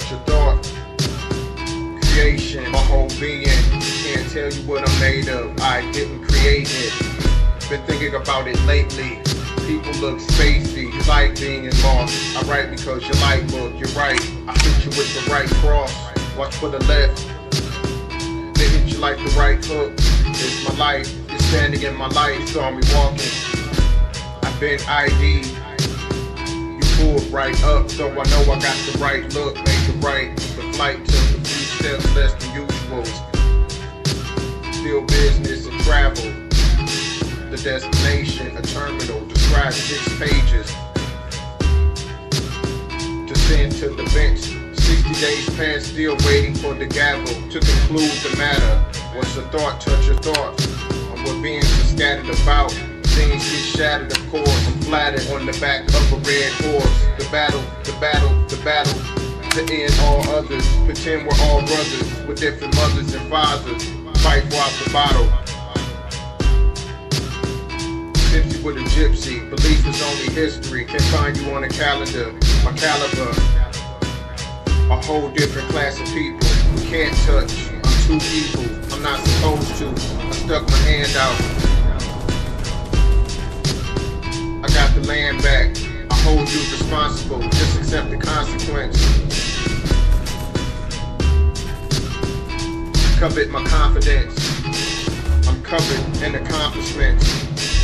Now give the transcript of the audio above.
touch a thought. Creation, my whole being. Can't tell you what I'm made of. I didn't create it. Been thinking about it lately. People look spacey. You like being in Mars. I write because you like book. You're right. I hit you with the right cross. Watch for the left. They hit you like the right hook. It's my life. You're standing in my life. Saw me walking. I've been ID'd. You pulled right up, so I know I got the right look. Made the right. The flight took a few steps less than usual. Still business and travel. The destination, a terminal, describes 6 pages. To send to the bench. 60 days past, still waiting for the gavel to conclude the matter. What's a thought, touch a thought. On what beings are scattered about. Things get shattered, of course. I'm flattered on the back of a red horse. The battle, the battle, the battle. To end all others. Pretend we're all brothers with different mothers and fathers. Fight for out the bottle. Gypsy with a gypsy. Belief is only history. Can't find you on a calendar. My caliber. A whole different class of people. We can't touch. I'm too evil. I'm not supposed to. I stuck my hand out. I got the land back. I hold you responsible. Just accept the consequence. Covet my confidence. I'm covered in accomplishments.